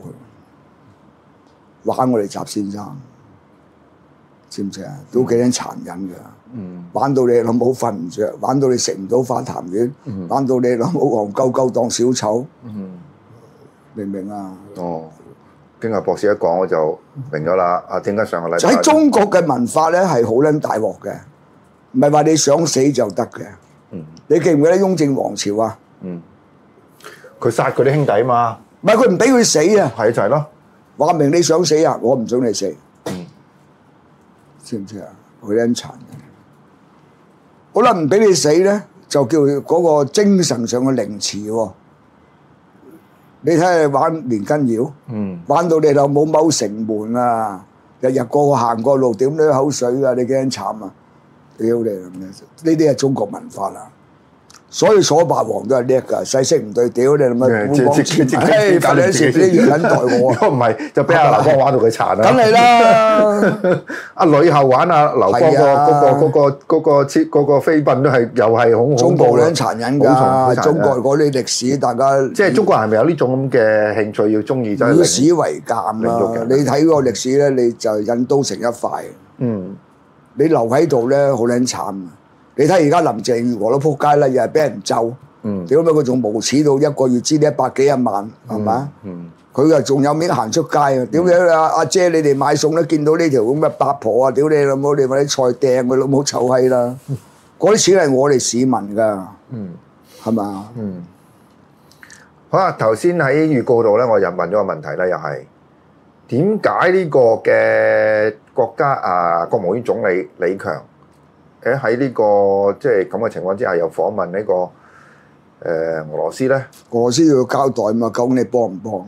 玩我哋習先生，知唔知啊？都幾撚殘忍㗎。 嗯， 玩到你老母瞓唔着，玩到你食唔到花痰丸， 嗯玩到你老母戇鳩鳩當小丑， 嗯， 明唔明啊？ 哦，經阿博士一講我就明咗啦。啊，點解上個禮拜喺中國嘅文化咧係好撚大鑊嘅，唔係話你想死就得嘅。 嗯， 你記唔記得雍正王朝啊？ 嗯，佢殺佢啲兄弟嘛， 唔係佢唔俾佢死啊！ 係就係咯。 話明你想死啊，我唔想你死， 嗯， 知唔知啊？好撚殘嘅。好啦，唔俾你死咧，就叫嗰個精神上嘅凌遲喎。你睇下玩年羹堯， 嗯， 玩到你老母踎城門啊！日日個個行過路點你口水啊！你幾撚慘啊！屌你咁嘅，呢啲係中國文化啦。所以楚霸王都係叻㗎，勢色唔對，屌你咁啊！ 自己自己唉，快啲食啲藥撚待我如啊！ 果唔係就俾阿劉邦玩到佢殘啦。 梗係啦， 阿呂后玩阿劉邦個係啊嗰個嗰個嗰個切嗰個飛奔都係又係恐中恐怖啦國好撚殘忍好殘㗎，中國嗰啲歷史大家即係中國人係咪有呢種咁嘅興趣要中意走去以領史為鑑領咗嘅？ 啦你睇嗰個歷史咧，你就引刀成一塊。 嗯你留喺度咧，好撚慘啊！你睇而家林鄭月娥都撲街啦，又係俾人咒。 嗯屌咩？佢仲無恥到一個月知你一百幾一萬，係嘛？ 嗯佢又仲有面行出街啊！屌你阿阿姐，你哋買餸咧，見到呢條咁嘅八婆啊！屌你老母，你揾啲菜掟佢老母臭閪啦！嗰啲錢係我哋市民㗎， 嗯係嘛？ 嗯。好啦，頭先喺預告度咧，我又問咗個問題咧，又係點解呢個嘅國家啊國務院總理李強誒喺呢個即係咁嘅情況之下，又訪問呢個誒俄羅斯咧？ 俄羅斯要交代嘛，究竟你幫唔幫？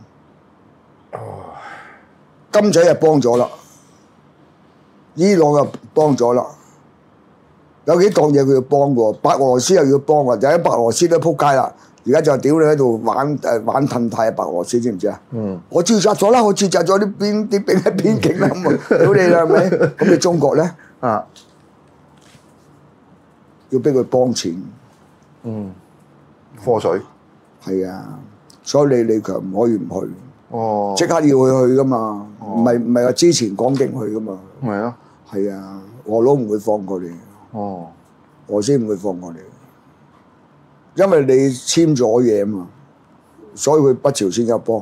金仔就幫咗啦，伊朗又幫咗啦，有幾檔嘢佢要幫喎，白俄羅斯又要幫喎，就喺白俄羅斯都撲街啦，而家就屌你喺度玩誒玩褪態啊！白俄羅斯知唔知啊？ 嗯， 我駐紮咗啦，我駐紮咗啲邊啲兵喺邊境啦，咁啊屌你啦，係咪？咁你中國咧啊， 要逼佢幫錢， 嗯，科水， 係啊，所以你李強唔可以唔去。 哦， 即刻要佢去噶嘛，唔係唔係話之前講定去噶嘛， 係啊， 係啊，俄佬唔會放過你， 哦， 俄先唔會放過你，因為你簽咗嘢嘛，所以佢北朝鮮有幫。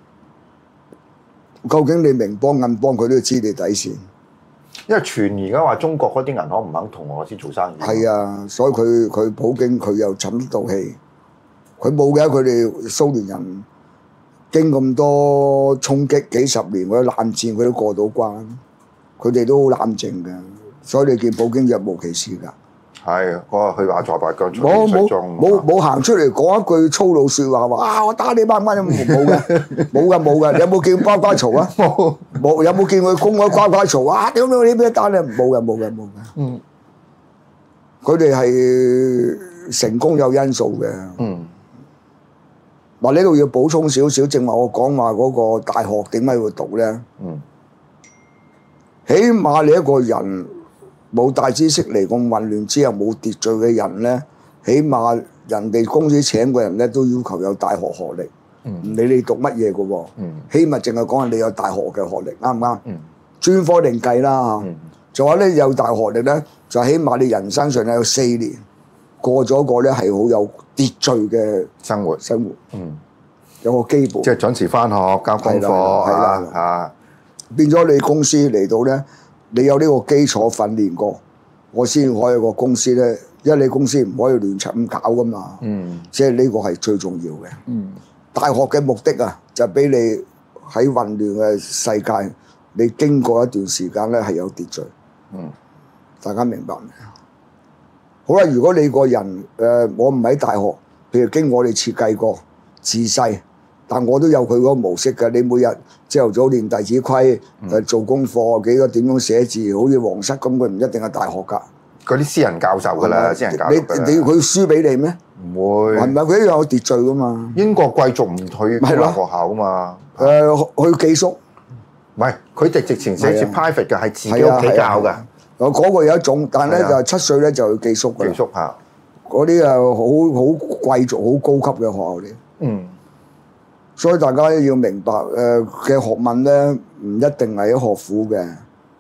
究竟你明幫暗幫，佢都要知你底線。 因為傳而家話中國嗰啲銀行唔肯同俄羅斯做生意。 係啊，所以佢佢普京佢又沉到氣，佢冇嘅，佢哋蘇聯人。經咁多衝擊幾十年嗰啲冷戰，佢都過到關，佢哋都好冷靜嘅，所以你見普京若無其事㗎。 係，嗰個佢話左白腳出冇冇水裝冇冇行出嚟講一句粗魯説話，話啊我打你班班都冇嘅，冇嘅冇嘅。你有冇見呱呱嘈啊？冇冇有冇見佢公開呱呱嘈啊？屌你呢邊單咧？冇嘅冇嘅冇嘅。 嗯， 佢哋係成功有因素嘅。 嗯。 嗱，呢度要補充少少，正話我講話嗰個大學點解要讀咧？ 嗯， 起碼你一個人冇大知識嚟咁混亂之後冇秩序嘅人咧，起碼人哋公司請個人咧都要求有大學學歷，唔理你讀乜嘢嘅喎。 嗯， 起碼淨係講下你有大學嘅學歷，啱唔啱？ 嗯， 專科另計啦。 嗯， 就話咧有大學歷咧，就起碼你人生上有四年過咗個咧係好有秩序嘅生活生活。 嗯， 有個基本。 即係準時翻學交功課啊啊！ 變咗你公司嚟到咧，你有呢個基礎訓練過，我先可以個公司咧，因為你公司唔可以亂插咁搞噶嘛。 嗯， 即係呢個係最重要嘅。 嗯， 大學嘅目的啊，就俾你喺混亂嘅世界，你經過一段時間咧係有秩序。 嗯， 大家明白未啊？好啦，如果你個人誒、呃，我唔喺大學，譬如經我哋設計過自細，但我都有佢嗰個模式嘅。你每日朝頭早練弟子規，誒、嗯、做功課，幾個點樣寫字，好似皇室咁，佢唔一定係大學㗎。 嗰啲私人教授㗎啦，私人教授。 你你要佢輸俾你咩？ 唔會。 係咪佢一樣有秩序㗎嘛？ 英國貴族唔去公立學校㗎嘛？ 誒、呃，去寄宿。 唔係，佢哋直情寫住 private 嘅，係自己屋企教㗎。 我嗰個有一種，但係咧就七歲咧就去寄宿㗎。 寄宿嚇。 嗰啲啊好好貴族、好高級嘅學校嚟。 嗯。 所以大家要明白誒嘅、呃、學問咧，唔一定係一學府嘅。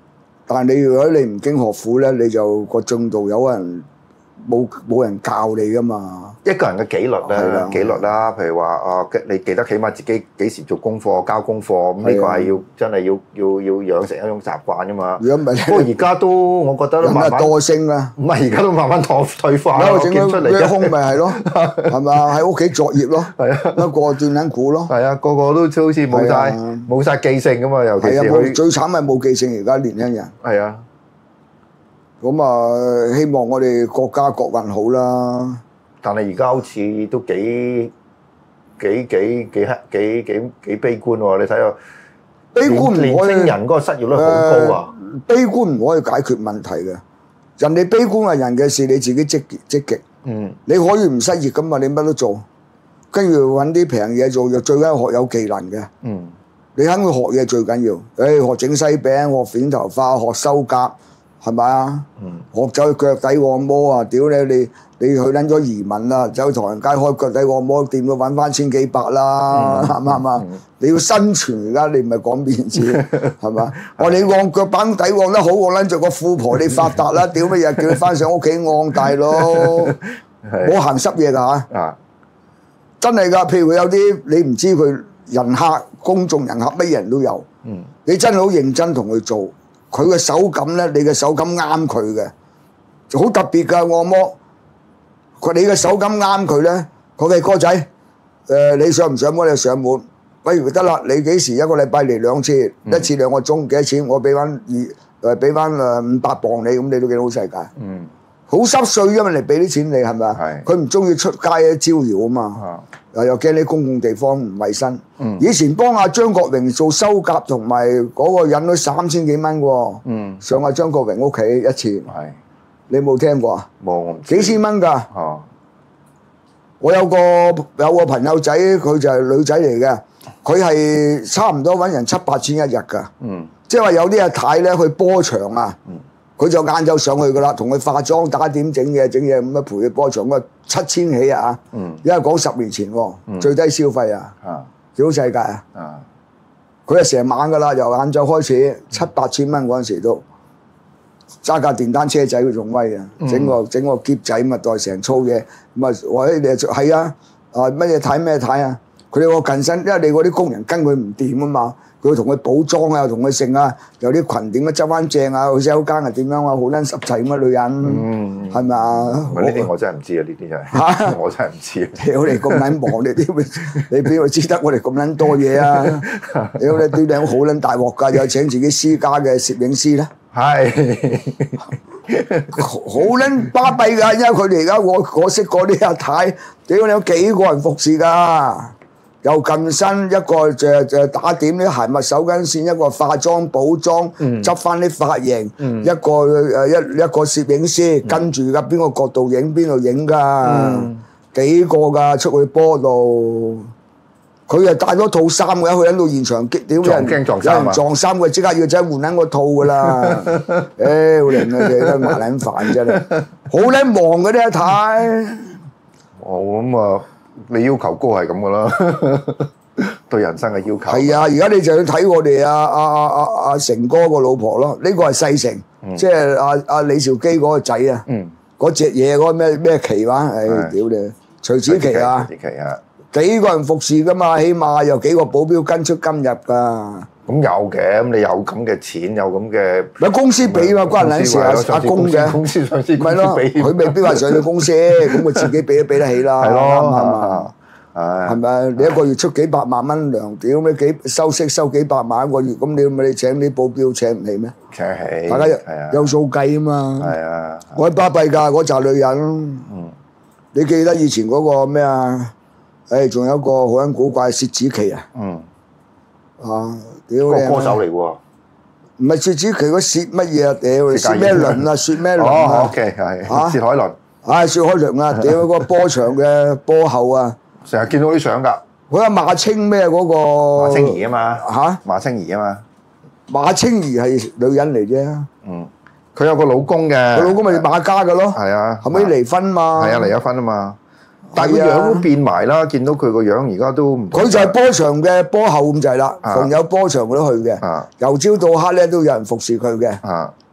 但係你如果你唔經學府咧，你就個進度有人冇冇人教你噶嘛。 一個人嘅紀律咧，紀律啦，譬如話啊，你記得起碼自己幾時做功課、交功課，咁呢個係要真係要要要養成一種習慣噶嘛。 如果唔係， 不過而家都我覺得都慢慢多升啦。 唔係而家都慢慢退退化啦。 整咗咩空咪係咯，係咪啊？喺屋企作業咯， 係啊， 一個斷緊股咯。 係啊，個個都好似冇晒冇曬記性噶嘛，尤其是佢最慘係冇記性，而家年輕人。 係啊。 咁啊，希望我哋國家國運好啦。 但係而家好似都幾幾幾幾黑幾幾幾悲觀喎！你睇下， 悲觀唔可以， 年輕人嗰個失業率好高啊！ 悲觀唔可以解決問題嘅，人哋悲觀係人嘅事，你自己積極積極。嗯，你可以唔失業噶嘛？你乜都做，跟住揾啲平嘢做，又最緊要學有技能嘅。嗯，你肯去學嘢最緊要。誒，學整西餅，學剪頭髮，學修甲。係咪啊？嗯、學走去腳底按摩啊！屌你你你去撚咗移民啦，走去唐人街開腳底按摩店都揾翻千幾百啦，啱唔啱啊？你要生存而家，你唔係講面子，係嘛？我你按腳板底按得好，我撚著個富婆你發達啦！屌乜嘢叫你翻上屋企按大佬，冇行濕嘢㗎嚇！真係㗎，譬如有啲你唔知佢人客、公眾人客乜人都有，嗯、你真係好認真同佢做。佢嘅手感咧，你嘅手感啱佢嘅，好特別㗎按摩。佢你嘅手感啱佢咧，佢嘅哥仔，誒、呃、你上唔上門？你上門，不如得啦。你幾時一個禮拜嚟兩次，嗯、一次兩個鐘幾多錢？我俾翻二誒俾翻誒五百磅你，咁你都幾好世界。嗯，好濕碎因為嚟俾啲錢你係咪啊？係。佢唔中意出街嘅招搖啊嘛。啊。又驚啲公共地方唔衞生。嗯、以前幫阿張國榮做修甲同埋嗰個人都三千幾蚊喎。嗯。上阿張國榮屋企一次。係是。你冇聽過啊？冇，我唔知。幾千蚊㗎。哦。我有個有個朋友仔，佢就係女仔嚟嘅，佢係差唔多揾人七八千一日㗎。嗯。即係話有啲阿太咧去波場啊。嗯。佢就晏晝上去㗎啦，同佢化妝打點整嘢整嘢咁樣陪佢波場，咁啊七千起啊！嗯，因為講十年前喎，嗯、最低消費啊，幾好世界啊！佢係成晚㗎啦，由晏晝開始七八千蚊嗰陣時都揸架電單車仔，佢仲威啊！整個整個篋仔咁啊，袋成粗嘢咁啊，或者你係啊啊乜嘢睇咩睇啊？佢哋個近身，因為你嗰啲工人跟佢唔掂啊嘛。佢同佢補妝啊，同佢剩啊，有啲裙點樣執翻正啊，去洗手間啊點樣啊，好撚濕滯咁嘅女人，係咪啊？呢啲我真係唔知啊，呢啲真係，我真係唔知啊！ 屌你咁撚忙，你點你邊度知得我哋咁撚多嘢啊？屌你對你好撚大鑊㗎，有請自己私家嘅攝影師咧，係好撚巴閉㗎，因為佢哋而家我我識嗰啲阿太，屌你有幾個人服侍㗎？又近身一個就就打點啲鞋襪手巾線，一個化妝補妝，執翻啲髮型，嗯、一個誒一一個攝影師、嗯、跟住㗎，邊個角度影邊度影㗎？嗯、幾個㗎出去波度，佢又帶咗套衫嘅，佢喺度現場激屌人，有人撞衫佢即刻要真換緊個套㗎啦！誒好靚啊，你都麻撚煩真係，好撚忙嗰啲阿太。 哦咁啊！你要求高係咁噶啦，對人生嘅要求。 係啊，而家你就要睇我哋阿阿阿阿阿成哥個老婆咯，呢個係細成，嗯、即係阿阿李兆基嗰個仔啊，嗰隻嘢嗰個咩咩旗話，唉屌你，徐子淇啊，徐子淇啊，幾個人服侍噶嘛，起碼有幾個保鏢跟出跟入噶。咁有嘅，咁你有咁嘅錢，有咁嘅， 咪公司俾嘛，關人事啊，阿公嘅， 公司上司咪咯，佢未必話上市公司，咁佢自己俾都俾得起啦， 係咯， 係嘛，係咪？你一個月出幾百萬蚊糧，屌咩幾收息收幾百萬一個月，咁你咪你請啲保鏢請唔起咩？ 請起， 大家有數計啊嘛，係啊，我巴閉㗎嗰扎女人，你記得以前嗰個咩啊？誒，仲有一個好撚古怪薛子琪啊，嗯，啊。屌你個歌手嚟喎， 唔係薛子琪嗰薛乜嘢啊？屌，薛咩倫啊？薛咩倫啊？ 哦，OK 係嚇，薛海倫， 唉，薛海倫啊！屌嗰個波場嘅波后啊， 成日見到啲相㗎。 嗰個馬青咩嗰個？ 馬青怡啊嘛嚇， 馬青怡啊嘛。 馬青怡係女人嚟啫。 嗯，佢有個老公嘅。佢老公咪馬家㗎咯。 係啊。 後尾離婚嘛。 係啊，離咗婚啊嘛。但係個樣都變埋啦，見到佢個樣而家都唔。佢就係波場嘅波后咁就係啦，逢有波場佢都去嘅，由朝到黑咧都有人服侍佢嘅。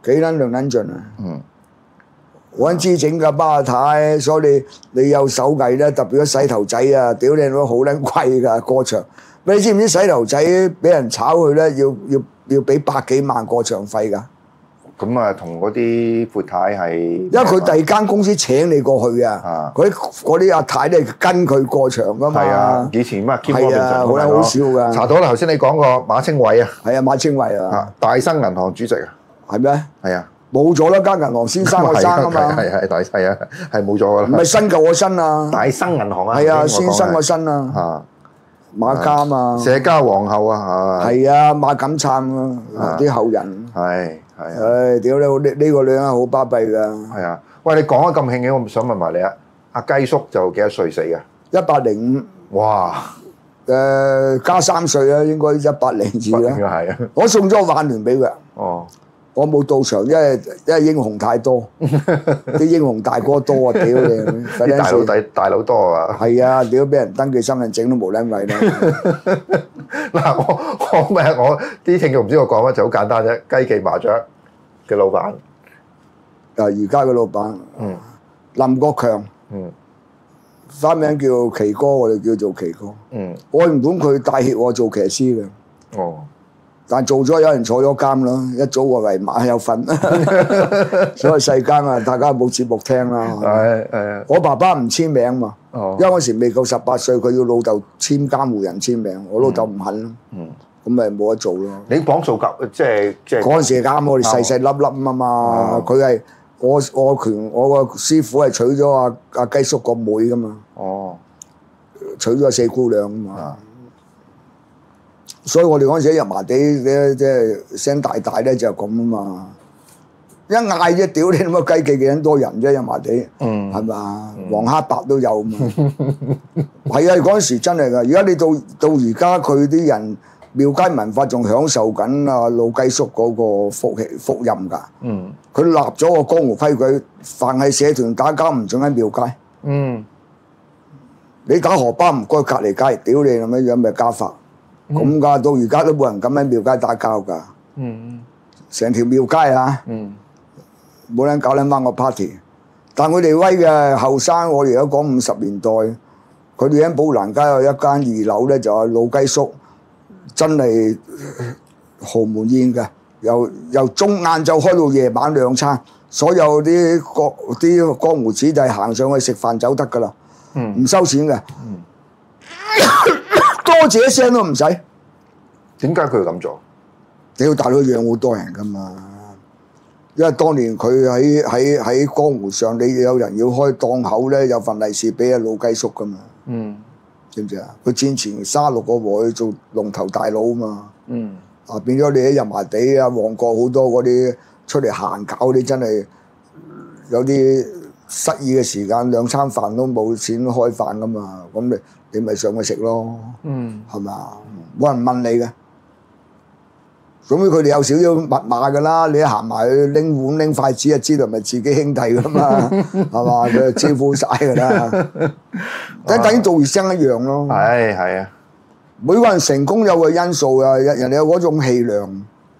幾撚量撚盡啊！ 嗯， 揾支整㗎巴太，所以你你有手藝咧，特別咗洗頭仔啊，屌你老好撚貴㗎過場。你知唔知洗頭仔俾人炒佢咧，要要要俾百幾萬過場費㗎？ 咁啊，同嗰啲闊太係，因為佢第二間公司請你過去啊，嗰啲嗰啲阿太咧跟佢過場㗎嘛。 係啊，以前乜 Kim 係啊，好撚好笑㗎。 查到啦，頭先你講過馬清偉啊， 係啊，馬清偉啊， 大生銀行主席啊， 係咩？ 係啊， 冇咗啦，間銀行先生個生啊嘛， 係係大係啊，係冇咗㗎啦。 唔係新舊個新啊， 大生銀行啊， 係啊，先生個新啊， 嚇馬家嘛， 社交皇後啊， 係啊，馬錦燦啊，啲後人係。係啊！ 唉，屌你呢呢個女人好巴閉㗎。 係啊！喂，你講得咁興起，我想問埋你啊，阿雞叔就幾多歲死嘅？ 一百零五。 哇！ 誒加三歲啦，應該一百零二啦。 應該係啊！ 我送咗個挽聯俾佢。 哦。 我冇到場，因為因為英雄太多，啲英雄大哥多啊！屌你， 啲大佬大大佬多啊！ 係啊！屌俾人登記身份證都冇撚位啦！ 嗱，我我咩？我啲聽眾唔知我講乜就好簡單啫。雞記麻雀嘅老闆， 啊而家嘅老闆， 嗯， 林國強， 嗯， 花名叫奇哥，我哋叫做奇哥， 嗯， 我唔管佢帶挈我做騎師嘅， 哦。 但做咗有人坐咗監咯，一早我為馬有份，所以世間啊，大家冇節目聽啦。 係係。 我爸爸唔簽名嘛， 哦， 因為嗰時未夠十八歲，佢要老豆簽監護人簽名，我老豆唔肯咯。 嗯， 咁咪冇得做咯。 你綁數夾即係即係嗰陣時啱，我哋細細粒粒啊嘛，佢係我我權我個師傅係娶咗阿阿雞叔個妹噶嘛。哦，娶咗四姑娘啊嘛。所以我哋嗰陣時喺油麻地咧，即係聲大大咧就咁啊嘛！一嗌啫，屌你咁嘅雞記幾撚多人啫，油麻地，係嘛？黃黑白都有嘛。係啊，嗰陣時真係㗎。而家你到到而家佢啲人廟街文化仲享受緊啊老雞叔嗰個福氣福蔭㗎。嗯，佢立咗個江湖規矩，凡係社團打交唔准喺廟街。嗯，你打荷包唔該隔離街，屌你咁樣樣咪家法。咁噶，到而家都冇人敢喺廟街打交㗎。嗯，成條廟街啊，嗯，冇人搞撚翻個 party。但佢哋威嘅後生，我哋而家講五十年代，佢哋喺寶蘭街有一間二樓咧，就係老雞叔，真係豪門宴嘅，由由中晏晝開到夜晚兩餐，所有啲國啲江湖子弟行上去食飯走得㗎啦，嗯，唔收錢嘅。嗯多謝一聲都唔使， 點解佢要咁做？ 屌大佬養好多人噶嘛，因為當年佢喺喺喺江湖上，你有人要開檔口咧，有份利是俾阿老雞叔噶嘛。嗯，知唔知啊？佢戰前卅六個鑊去做龍頭大佬啊嘛。嗯，啊變咗你喺油麻地啊、旺角好多嗰啲出嚟行搞啲，真係有啲失意嘅時間，兩餐飯都冇錢開飯噶嘛，咁你。你咪上去食咯，嗯，係嘛？冇人問你嘅，總之佢哋有少少密碼㗎啦。你一行埋去拎碗拎筷子，就知道係咪自己兄弟㗎嘛，係嘛？佢就招呼晒㗎啦，等等於做醫生一樣咯。 係係啊， 每個人成功有個因素啊，人人哋有嗰種氣量，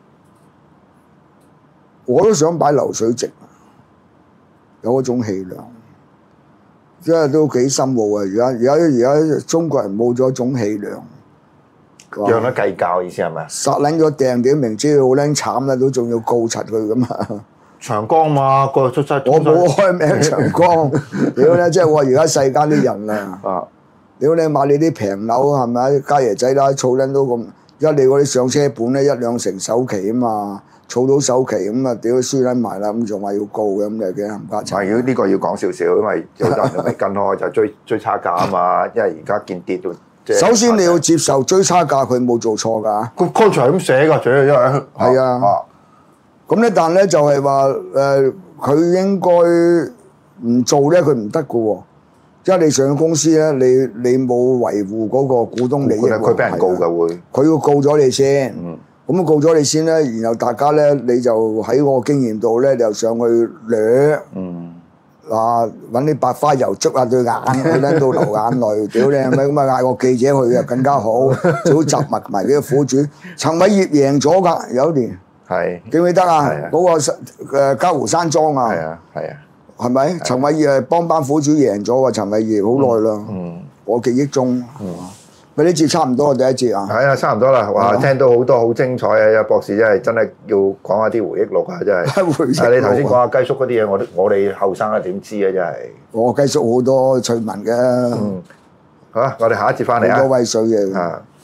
我都想擺流水席，有嗰種氣量。即係都幾深奧啊！而家而家而家中國人冇咗種氣量， 讓得計較意思係咪啊？ 殺撚咗掟屌，明知佢好撚慘啦，都仲要告柒佢咁啊！ 長江嘛，個出晒。 我冇開名長江，屌咧！即係我而家世間啲人啊，屌你買你啲平樓係咪？家爺仔啦，儲撚都咁，因為你嗰啲上車本咧一兩成首期啊嘛。儲到首期咁啊，屌輸撚埋啦，咁仲話要告嘅，咁就幾冚家產。 係，如果呢個要講少少，因為有人未跟開就追追差價啊嘛，因為而家見跌到。 首先你要接受追差價，佢冇做錯㗎。 個 contract 咁寫㗎，主要因為係啊。咁咧，但咧就係話誒，佢應該唔做咧，佢唔得㗎喎。即係你上公司咧，你你冇維護嗰個股東利益喎。 佢俾人告㗎會。 佢要告咗你先。嗯。咁告咗你先咧，然後大家咧，你就喺我經驗度咧，就上去掠，嗯，嗱揾啲白花油捽下對眼，佢喺度流眼淚，屌你係咪咁啊？嗌個記者去啊，更加好，最好集埋埋幾個苦主。陳偉業贏咗㗎，有一年， 係記唔記得啊？ 係啊嗰個誒嘉湖山莊啊， 係啊係啊， 係咪？陳偉業係幫班苦主贏咗喎，陳偉業好耐啦。 嗯， 我記憶中，咪呢節差唔多第一節啊。 係啊，差唔多啦。哇，聽到好多好精彩啊！博士真係真係要講下啲回憶錄啊，真係。 回憶錄啊啊你頭先講下雞叔嗰啲嘢，我都我哋後生啊點知啊，真係。 我雞叔好多趣聞嘅， 嗯，好啊，我哋下一節翻嚟啊。 好多威水嘅。 啊。